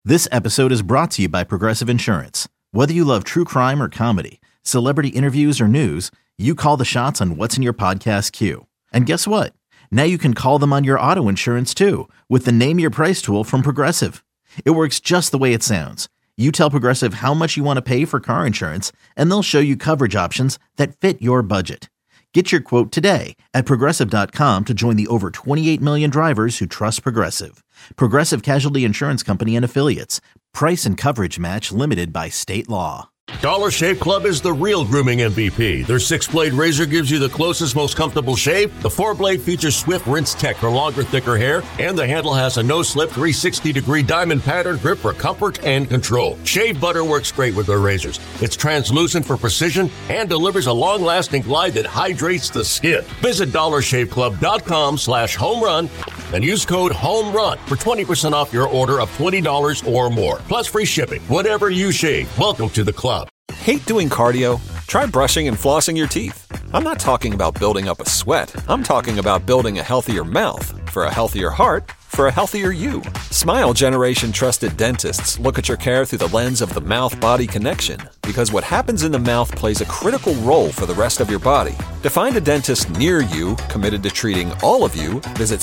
This episode is brought to you by Progressive Insurance. Whether you love true crime or comedy, celebrity interviews or news, you call the shots on what's in your podcast queue. And guess what? Now you can call them on your auto insurance too with the Name Your Price tool from Progressive. It works just the way it sounds. You tell Progressive how much you want to pay for car insurance, and they'll show you coverage options that fit your budget. Get your quote today at Progressive.com to join the over 28 million drivers who trust Progressive. Progressive Casualty Insurance Company and Affiliates. Price and coverage match limited by state law. Dollar Shave Club is the real grooming MVP. Their 6-blade razor gives you the closest, most comfortable shave. The 4-blade features swift rinse tech for longer, thicker hair. And the handle has a no-slip 360-degree diamond pattern grip for comfort and control. Shave butter works great with their razors. It's translucent for precision and delivers a long-lasting glide that hydrates the skin. Visit DollarShaveClub.com/homerun and use code HOMERUN for 20% off your order of $20 or more. Plus free shipping. Whatever you shave, welcome to the club. Hate doing cardio? Try brushing and flossing your teeth. I'm not talking about building up a sweat. I'm talking about building a healthier mouth. For a healthier heart, for a healthier you. Smile Generation trusted dentists look at your care through the lens of the mouth-body connection, because what happens in the mouth plays a critical role for the rest of your body. To find a dentist near you committed to treating all of you, visit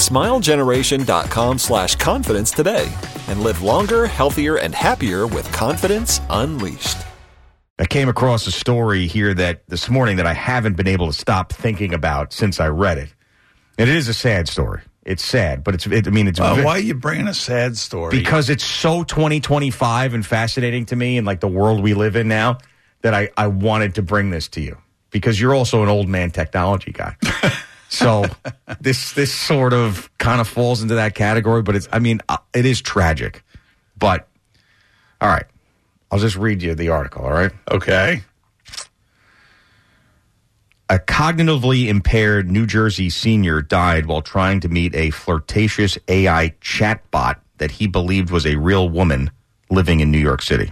smilegeneration.com/confidence today and live longer, healthier, and happier with confidence unleashed. I came across a story here this morning that I haven't been able to stop thinking about since I read it. And it is a sad story. It's sad, but it's why are you bringing a sad story? Because it's so 2025 and fascinating to me and like the world we live in now that I wanted to bring this to you because you're also an old man technology guy. So this sort of kind of falls into that category, but it is tragic. But all right. I'll just read you the article, all right? Okay. A cognitively impaired New Jersey senior died while trying to meet a flirtatious AI chatbot that he believed was a real woman living in New York City.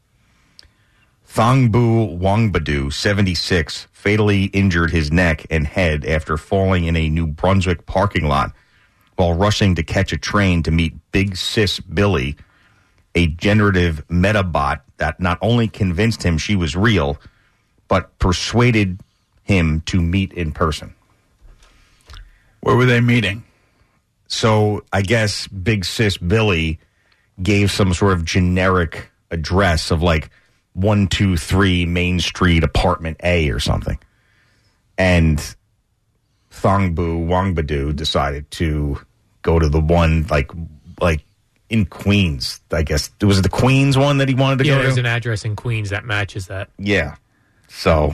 Thongbu Wangbadu, 76, fatally injured his neck and head after falling in a New Brunswick parking lot while rushing to catch a train to meet Big Sis Billy, a generative metabot that not only convinced him she was real, but persuaded him to meet in person. Where were they meeting? So I guess Big Sis Billy gave some sort of generic address of like 123 Main Street, apartment A or something. And Thongbu Wangbadu decided to go to the one like in Queens, I guess. Was it the Queens one that he wanted to go to? Yeah, there's an address in Queens that matches that. Yeah. So.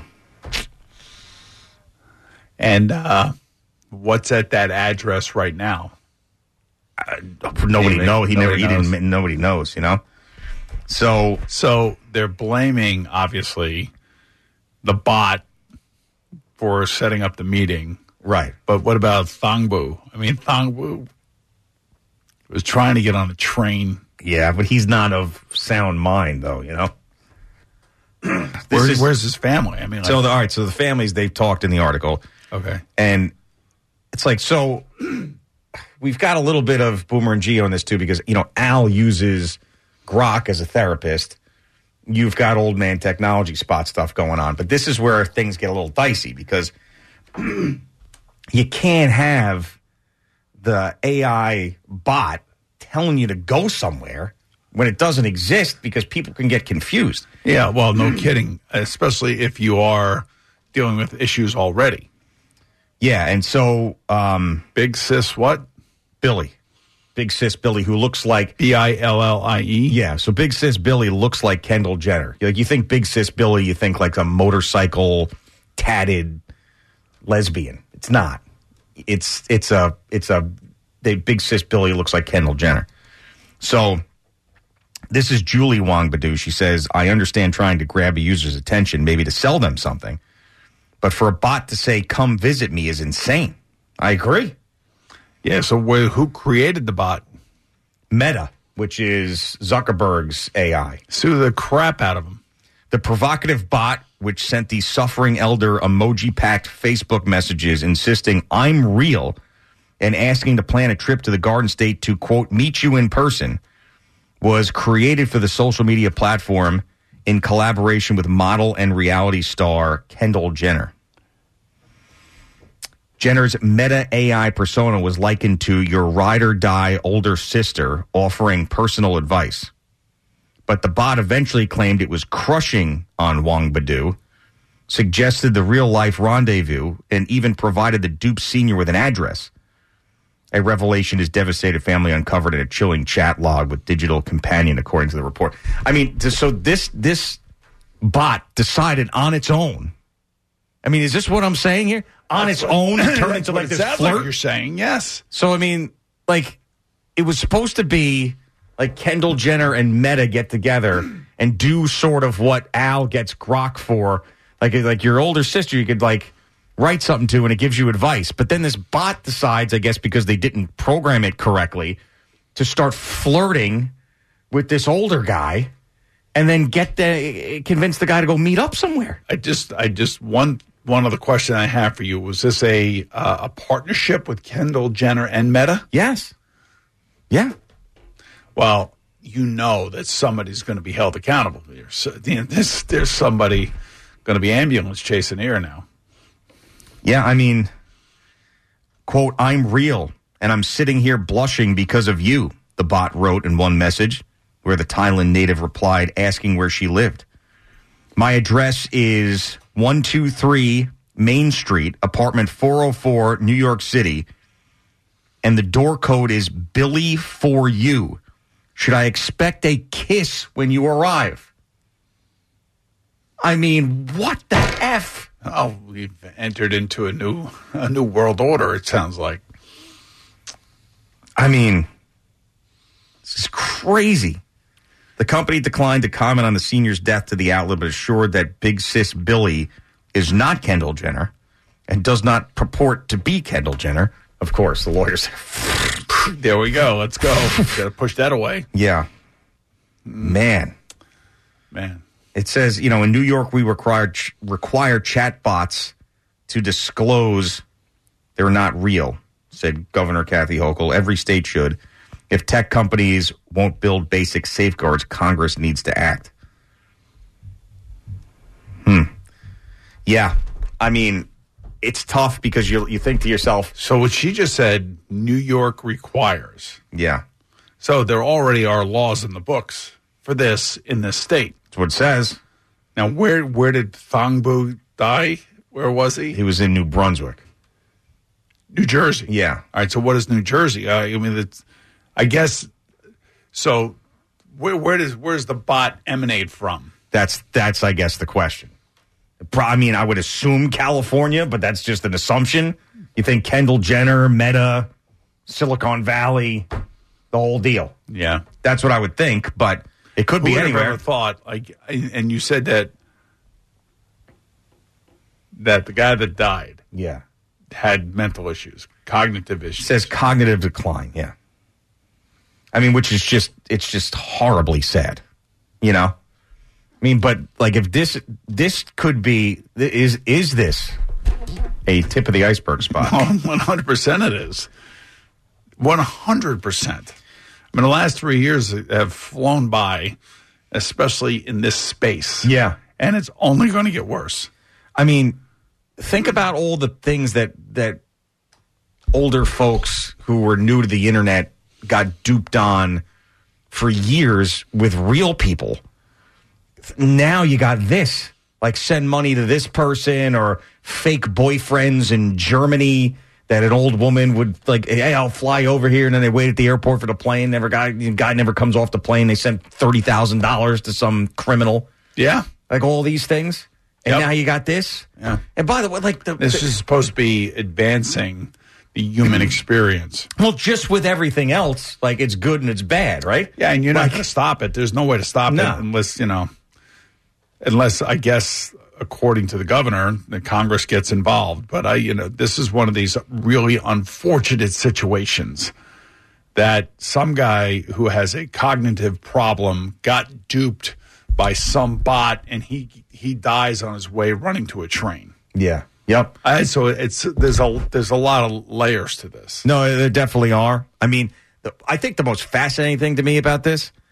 And what's at that address right now? Nobody knows. Nobody knows, you know? So they're blaming, obviously, the bot for setting up the meeting. Right. But what about Thongbu? I mean, Thongbu was trying to get on a train. Yeah, but he's not of sound mind, though, you know? Where's his family? I mean, all right, so the families, they've talked in the article. Okay. And it's like, so we've got a little bit of Boomer and Geo on this, too, because, you know, Al uses Grok as a therapist. You've got old man technology spot stuff going on. But this is where things get a little dicey because you can't have the AI bot telling you to go somewhere when it doesn't exist because people can get confused. Yeah, well, no kidding, especially if you are dealing with issues already. Yeah, and so Big Sis what? Billy. Big Sis Billy, who looks like Billie. Yeah, so Big Sis Billy looks like Kendall Jenner. Like you think Big Sis Billy, you think like a motorcycle tatted lesbian. It's not. It's Big Sis Billy looks like Kendall Jenner. So this is Julie Wangbadu. She says, I understand trying to grab a user's attention, maybe to sell them something. But for a bot to say, come visit me is insane. I agree. Yeah, so who created the bot? Meta, which is Zuckerberg's AI. Sue the crap out of him. The provocative bot, which sent the suffering elder emoji-packed Facebook messages insisting I'm real and asking to plan a trip to the Garden State to, quote, meet you in person, was created for the social media platform in collaboration with model and reality star Kendall Jenner. Jenner's Meta AI persona was likened to your ride-or-die older sister offering personal advice. But the bot eventually claimed it was crushing on Wangbadu, suggested the real-life rendezvous, and even provided the dupe senior with an address. A revelation his devastated family uncovered in a chilling chat log with digital companion, according to the report. I mean, so this bot decided on its own. I mean, is this what I'm saying here? On its own, it turned into like this flirt? Like you're saying, yes. So, I mean, like, it was supposed to be like Kendall Jenner and Meta get together and do sort of what Al gets Grok for. Like your older sister, you could, like, write something to and it gives you advice. But then this bot decides, I guess because they didn't program it correctly, to start flirting with this older guy and then convince the guy to go meet up somewhere. One other question I have for you, was this a partnership with Kendall Jenner and Meta? Yes. Yeah. Well, you know that somebody's going to be held accountable here. So, there's somebody going to be ambulance chasing here now. Yeah, I mean, quote, "I'm real, and I'm sitting here blushing because of you," the bot wrote in one message, where the Thailand native replied asking where she lived. "My address is 123 Main Street, apartment 404, New York City, and the door code is Billy for you. Should I expect a kiss when you arrive?" I mean, what the F? Oh, we've entered into a new world order, it sounds like. I mean, this is crazy. The company declined to comment on the senior's death to the outlet, but assured that Big Sis Billy is not Kendall Jenner and does not purport to be Kendall Jenner. Of course, the lawyers. There we go. Let's go. Got to push that away. Yeah. Man. It says, in New York, we require chatbots to disclose they're not real, said Governor Kathy Hochul. Every state should. If tech companies won't build basic safeguards, Congress needs to act. Yeah. I mean, it's tough because you think to yourself. So what she just said, New York requires. Yeah. So there already are laws in the books for this in this state. That's what it says. Now, where did Thongbu die? Where was he? He was in New Brunswick. New Jersey. Yeah. All right, so what is New Jersey? I guess, so where does the bot emanate from? That's I guess, the question. I mean, I would assume California, but that's just an assumption. You think Kendall Jenner, Meta, Silicon Valley, the whole deal. Yeah. That's what I would think, but it could be anywhere. Who would have ever thought, and you said that the guy that died had mental issues, cognitive issues. It says cognitive decline, yeah. I mean, which is it's just horribly sad, I mean, but like if this could be, is this a tip of the iceberg spot? 100% it is. 100%. I mean, the last 3 years have flown by, especially in this space. Yeah. And it's only going to get worse. I mean, think about all the things that older folks who were new to the internet got duped on for years with real people. Now you got this, like send money to this person, or fake boyfriends in Germany that an old woman would like, hey, I'll fly over here, and then they wait at the airport for the plane. Guy never comes off the plane. They sent $30,000 to some criminal. Yeah. Like all these things. And now you got this. Yeah. And by the way, like this is supposed to be advancing the human experience. Well, just with everything else, like it's good and it's bad, right? Yeah, and you're not going to stop it. There's no way to stop it unless I guess, according to the governor, the Congress gets involved. But this is one of these really unfortunate situations that some guy who has a cognitive problem got duped by some bot, and he dies on his way running to a train. Yeah. Yep. So there's a lot of layers to this. No, there definitely are. I mean, I think the most fascinating thing to me about this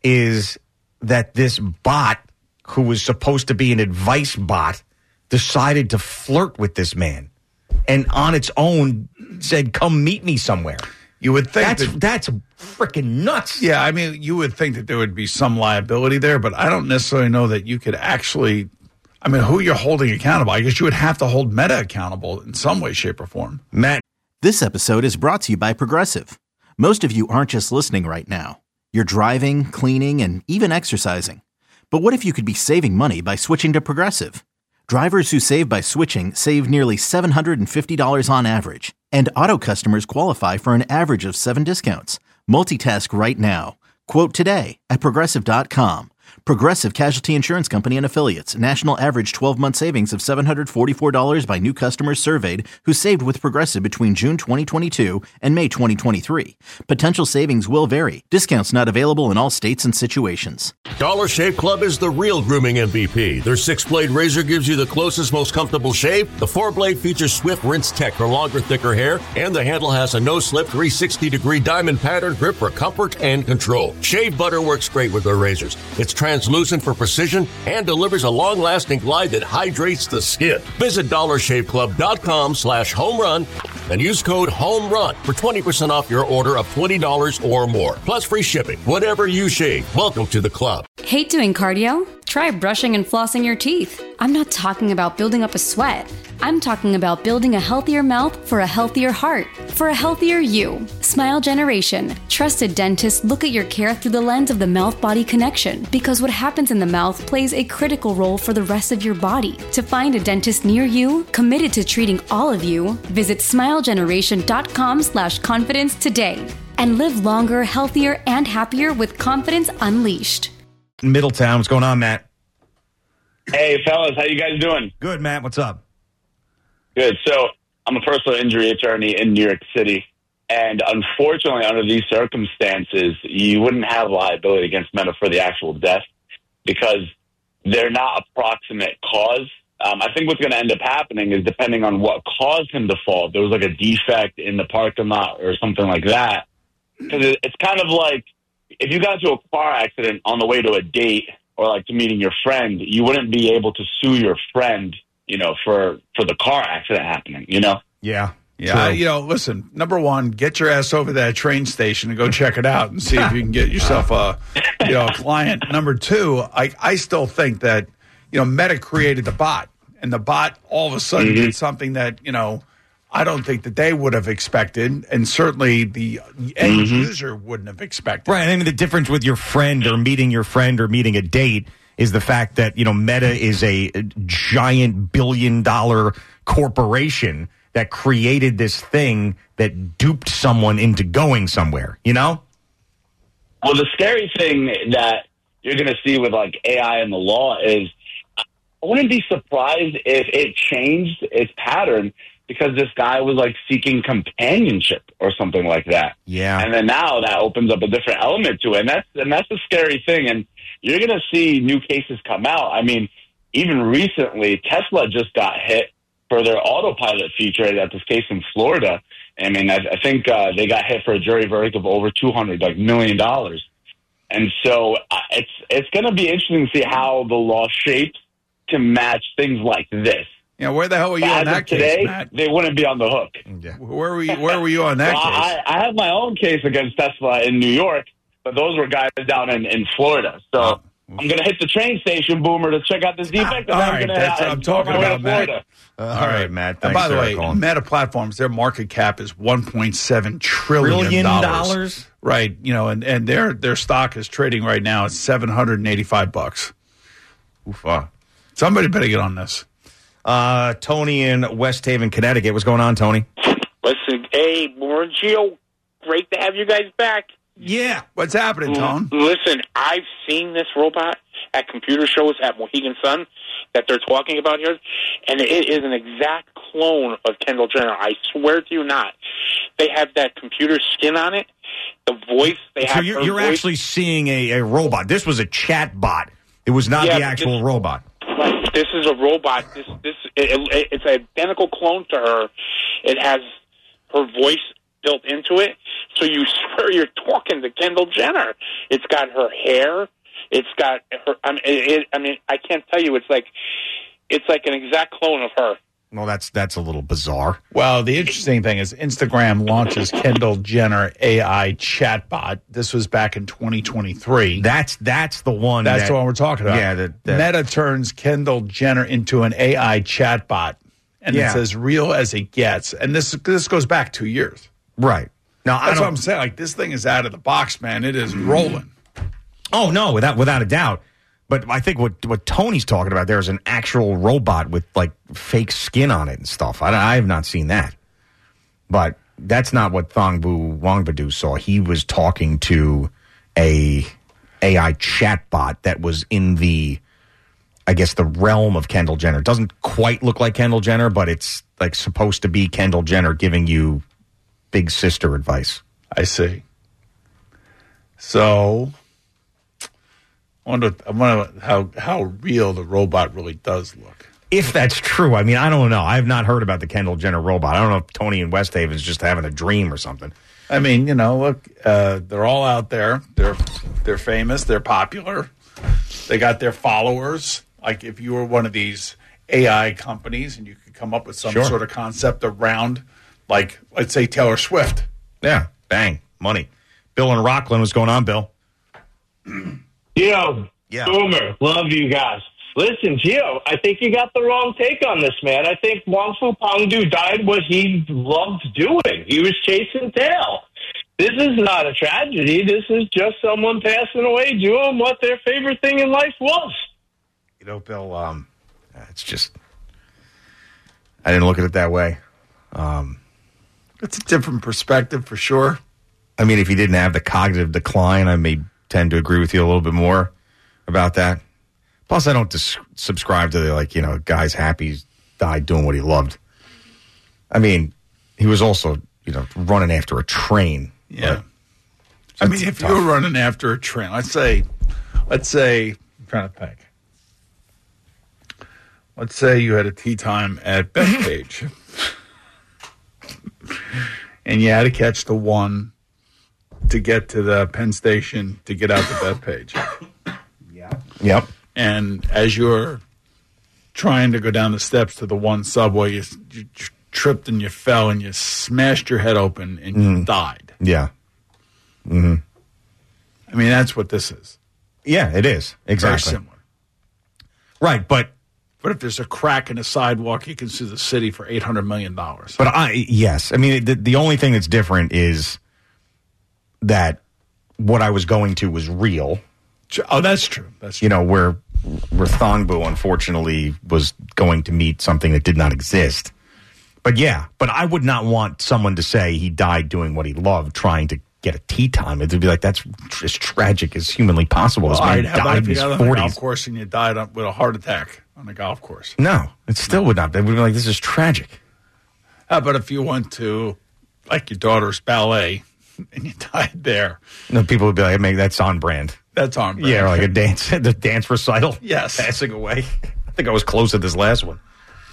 is that this bot, who was supposed to be an advice bot, decided to flirt with this man and on its own said, come meet me somewhere. You would think that's freaking nuts. Yeah, I mean, you would think that there would be some liability there, but I don't necessarily know that you could actually, I mean, who you're holding accountable. I guess you would have to hold Meta accountable in some way, shape, or form. Matt. This episode is brought to you by Progressive. Most of you aren't just listening right now. You're driving, cleaning, and even exercising. But what if you could be saving money by switching to Progressive? Drivers who save by switching save nearly $750 on average. And auto customers qualify for an average of 7 discounts. Multitask right now. Quote today at Progressive.com. Progressive Casualty Insurance Company and Affiliates. National average 12-month savings of $744 by new customers surveyed who saved with Progressive between June 2022 and May 2023. Potential savings will vary. Discounts not available in all states and situations. Dollar Shave Club is the real grooming MVP. Their 6-blade razor gives you the closest, most comfortable shave. The 4-blade features Swift Rinse Tech for longer, thicker hair. And the handle has a no-slip 360-degree diamond pattern grip for comfort and control. Shave butter works great with their razors. It's translucent for precision and delivers a long-lasting glide that hydrates the skin. Visit DollarShaveClub.com/home run and use code HOMERUN for 20% off your order of $20 or more. Plus free shipping. Whatever you shave, welcome to the club. Hate doing cardio? Try brushing and flossing your teeth. I'm not talking about building up a sweat. I'm talking about building a healthier mouth for a healthier heart, for a healthier you. Smile Generation. Trusted dentists look at your care through the lens of the mouth-body connection, because what happens in the mouth plays a critical role for the rest of your body. To find a dentist near you, committed to treating all of you, visit smilegeneration.com/confidence today. And live longer, healthier, and happier with confidence unleashed. Middletown, what's going on, Matt? Hey, fellas, how you guys doing? Good, Matt. What's up? Good. So I'm a personal injury attorney in New York City, and unfortunately, under these circumstances, you wouldn't have liability against Meta for the actual death because they're not approximate cause. I think what's going to end up happening is, depending on what caused him to fall, if there was like a defect in the parking lot or something like that. Because it's kind of like if you got into a car accident on the way to a date or like to meeting your friend, you wouldn't be able to sue your friend, you know, for the car accident happening, you know? Yeah. Yeah, listen, number one, get your ass over to that train station and go check it out and see if you can get yourself a client. Number two, I still think that, Meta created the bot, and the bot all of a sudden did something that, I don't think that they would have expected, and certainly the end user wouldn't have expected. Right. I mean, the difference with your friend or meeting a date is the fact that, Meta is a giant billion-dollar corporation that created this thing that duped someone into going somewhere, Well, the scary thing that you're going to see with like AI and the law is I wouldn't be surprised if it changed its pattern because this guy was like seeking companionship or something like that. Yeah. And then now that opens up a different element to it. And that's the scary thing. And you're going to see new cases come out. I mean, even recently, Tesla just got hit for their autopilot feature at this case in Florida. I mean, I think they got hit for a jury verdict of over $200 million. And so it's going to be interesting to see how the law shapes to match things like this. Yeah, where the hell were you on that case, today, Matt? They wouldn't be on the hook. Yeah. Where were you on that case? I have my own case against Tesla in New York, but those were guys down in Florida. So I'm going to hit the train station, Boomer, to check out this defect. All right, that's what I'm talking about, Matt. All right, Matt. Thanks. And by the way, Meta Platforms, their market cap is $1.7 trillion. Right, and their stock is trading right now at $785. Oof. Somebody better get on this. Tony in West Haven, Connecticut. What's going on, Tony? Listen, hey, Mauricio, great to have you guys back. Yeah. What's happening, Tone? Listen, I've seen this robot at computer shows at Mohegan Sun that they're talking about here, and it is an exact clone of Kendall Jenner. I swear to you not. They have that computer skin on it, the voice. So you're actually seeing a robot. This was a chat bot. It was not the actual robot. Right. This is a robot. It's an identical clone to her. It has her voice built into it, so you swear you're talking to Kendall Jenner. It's got her hair. It's got her. I mean, I can't tell you. It's like an exact clone of her. Well, that's a little bizarre. Well, the interesting thing is Instagram launches Kendall Jenner AI chatbot. This was back in 2023. That's the one. That's the one we're talking about. Yeah, Meta turns Kendall Jenner into an AI chatbot, and it's as real as it gets. And this goes back 2 years. Right. Now that's what I'm saying. Like, this thing is out of the box, man. It is rolling. Oh no, without a doubt. But I think what Tony's talking about there is an actual robot with like fake skin on it and stuff. I have not seen that. But that's not what Thongbu Wangbadu saw. He was talking to a AI chatbot that was in the, I guess, the realm of Kendall Jenner. It doesn't quite look like Kendall Jenner, but it's like supposed to be Kendall Jenner giving you big sister advice. I see. So I wonder how real the robot really does look. If that's true. I mean, I don't know. I have not heard about the Kendall Jenner robot. I don't know if Tony in West Haven is just having a dream or something. I mean, look, they're all out there. They're famous. They're popular. They got their followers. Like, if you were one of these AI companies and you could come up with some sort of concept around, like, let's say Taylor Swift. Yeah, bang, money. Bill in Rockland, what's going on, Bill? Gio, Boomer, love you guys. Listen, Gio, I think you got the wrong take on this, man. I think Wangfu Pengdu died what he loved doing. He was chasing tail. This is not a tragedy. This is just someone passing away doing what their favorite thing in life was. Bill, it's just, I didn't look at it that way. It's a different perspective for sure. I mean, if he didn't have the cognitive decline, I may tend to agree with you a little bit more about that. Plus, I don't subscribe to the, guy's happy he died doing what he loved. I mean, he was also, running after a train. Yeah. I mean, if you were running after a train, let's say, I'm trying to think. Let's say you had a tea time at Bethpage. And you had to catch the one to get to the Penn Station to get out to Bethpage. Yeah. Yep. And as you're trying to go down the steps to the one subway, you tripped and you fell and you smashed your head open and you died. Yeah. Mm-hmm. I mean, that's what this is. Yeah, it is. Exactly. Very similar. Right, but if there's a crack in a sidewalk, you can sue the city for $800 million. But yes. I mean, the only thing that's different is that what I was going to was real. Oh, that's true. That's true. Where Thongbu, unfortunately, was going to meet something that did not exist. But I would not want someone to say he died doing what he loved, trying to get a tea time. It would be like, that's as tragic as humanly possible. Well, this man died in his 40s. On the golf course and you died with a heart attack on the golf course. No, it still would not. It would be like, this is tragic. How about if you went to, like, your daughter's ballet and you died there? No, people would be like, that's on brand. That's on brand. Yeah, like the dance recital. Yes. Passing away. I think I was close to this last one.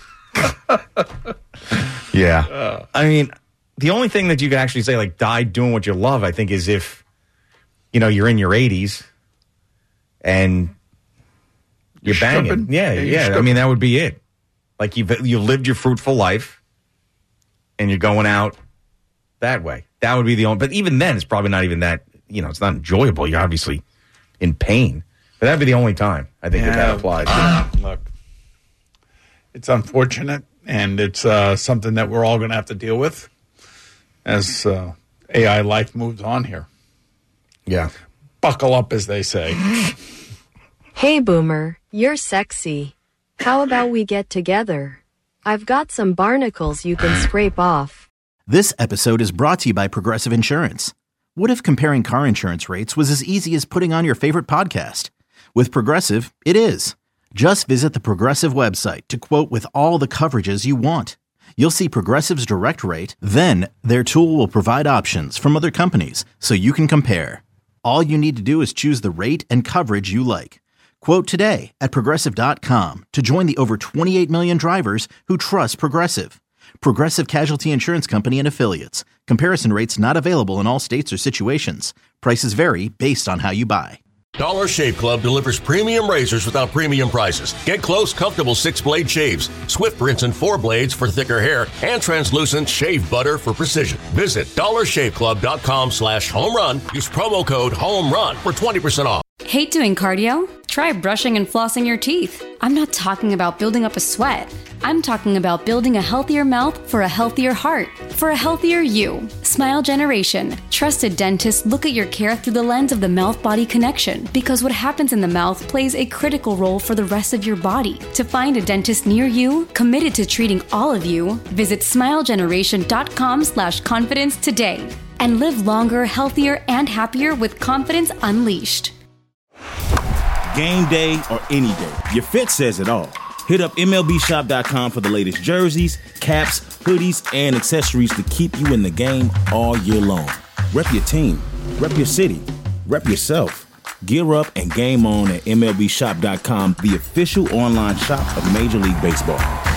Yeah. I mean, the only thing that you can actually say, like, died doing what you love, I think, is if, you're in your 80s and you're banging. Stripping. Yeah. I mean, that would be it. Like, you've lived your fruitful life and you're going out that way. That would be the only, but even then, it's probably not even that, it's not enjoyable. You're obviously in pain. But that'd be the only time I think that applies. Look, it's unfortunate, and it's something that we're all going to have to deal with as AI life moves on here. Yeah. Buckle up, as they say. Hey, Boomer, you're sexy. How about we get together? I've got some barnacles you can scrape off. This episode is brought to you by Progressive Insurance. What if comparing car insurance rates was as easy as putting on your favorite podcast? With Progressive, it is. Just visit the Progressive website to quote with all the coverages you want. You'll see Progressive's direct rate, then their tool will provide options from other companies so you can compare. All you need to do is choose the rate and coverage you like. Quote today at Progressive.com to join the over 28 million drivers who trust Progressive. Progressive Casualty Insurance Company and Affiliates. Comparison rates not available in all states or situations. Prices vary based on how you buy. Dollar Shave Club delivers premium razors without premium prices. Get close, comfortable 6-blade shaves, swift rinse and 4 blades for thicker hair, and translucent shave butter for precision. Visit dollarshaveclub.com/home run. Use promo code HOMERUN for 20% off. Hate doing cardio? Try brushing and flossing your teeth. I'm not talking about building up a sweat. I'm talking about building a healthier mouth for a healthier heart, for a healthier you. Smile Generation. Trusted dentists look at your care through the lens of the mouth-body connection, because what happens in the mouth plays a critical role for the rest of your body. To find a dentist near you, committed to treating all of you, visit smilegeneration.com/confidence today and live longer, healthier, and happier with confidence unleashed. Game day or any day, your fit says it all. Hit up MLBshop.com for the latest jerseys, caps, hoodies, and accessories to keep you in the game all year long. Rep your team, rep your city, rep yourself. Gear up and game on at MLBshop.com, the official online shop of Major League Baseball.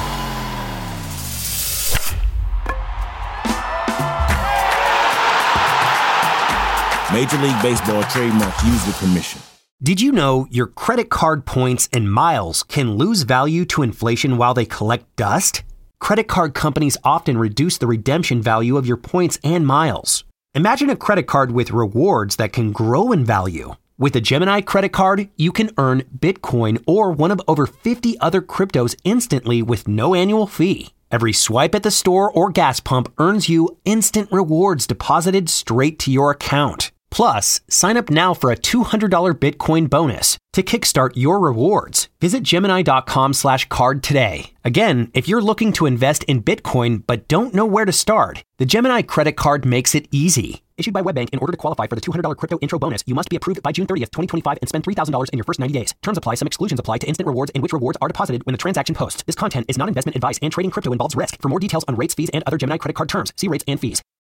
Major League Baseball trademarks used with permission. Did you know your credit card points and miles can lose value to inflation while they collect dust? Credit card companies often reduce the redemption value of your points and miles. Imagine a credit card with rewards that can grow in value. With a Gemini credit card, you can earn Bitcoin or one of over 50 other cryptos instantly with no annual fee. Every swipe at the store or gas pump earns you instant rewards deposited straight to your account. Plus, sign up now for a $200 Bitcoin bonus. To kickstart your rewards, visit Gemini.com/card today. Again, if you're looking to invest in Bitcoin but don't know where to start, the Gemini credit card makes it easy. Issued by WebBank, in order to qualify for the $200 crypto intro bonus, you must be approved by June 30th, 2025 and spend $3,000 in your first 90 days. Terms apply. Some exclusions apply to instant rewards in which rewards are deposited when the transaction posts. This content is not investment advice and trading crypto involves risk. For more details on rates, fees, and other Gemini credit card terms, see rates and fees.